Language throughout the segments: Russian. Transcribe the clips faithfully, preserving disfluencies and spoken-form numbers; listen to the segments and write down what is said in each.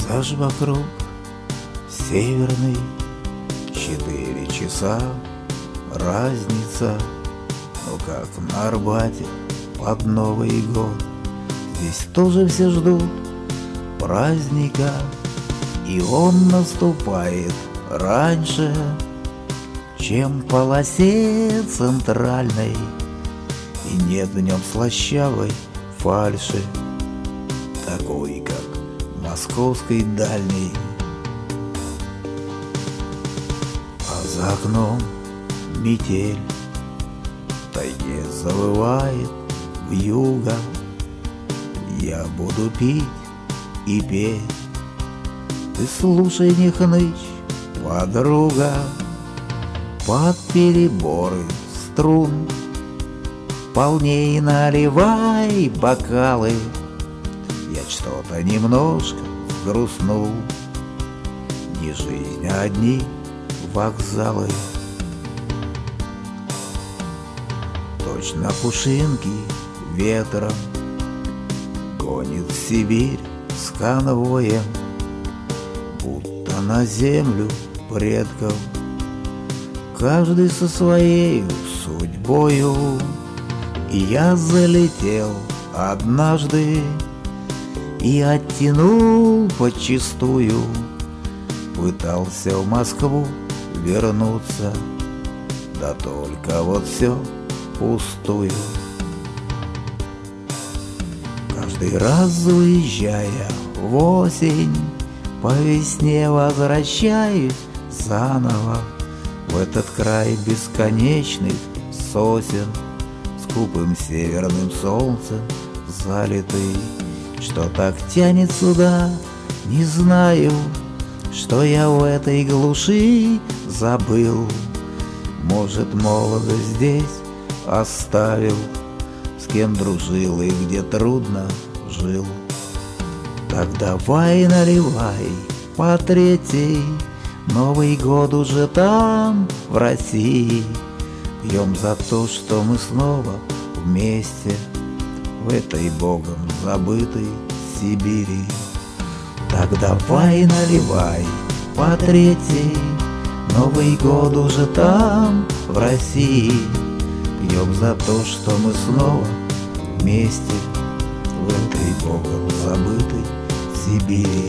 Пейзаж вокруг северный, четыре часа разница. Ну как на Арбате под Новый год. Здесь тоже все ждут праздника, и он наступает раньше, чем в полосе центральной, и нет в нем слащавой фальши, такой, как московской дальней. А за окном метель, в тайге завывает вьюга. Я буду пить и петь, ты слушай, не хнычь, подруга. Под переборы струн полней наливай бокалы. Я что-то немножко грустнул, не жизнь, а одни вокзалы. Точно пушинки ветром гонит в Сибирь с конвоем, будто на землю предков, каждый со своей судьбою. И я залетел однажды и оттянул подчистую, пытался в Москву вернуться, да только вот все пустую. Каждый раз уезжая в осень, по весне возвращаюсь заново в этот край бесконечных сосен, скупым северным солнцем залитый. Что так тянет сюда, не знаю, что я в этой глуши забыл. Может, молодость здесь оставил, с кем дружил и где трудно жил. Так давай наливай по третьей, Новый год уже там, в России. Пьем за то, что мы снова вместе в этой богом забытой Сибири. Так давай наливай по третьей, Новый год уже там, в России. Пьем за то, что мы снова вместе в этой богом забытой Сибири.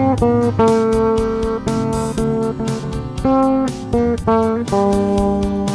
Thank you.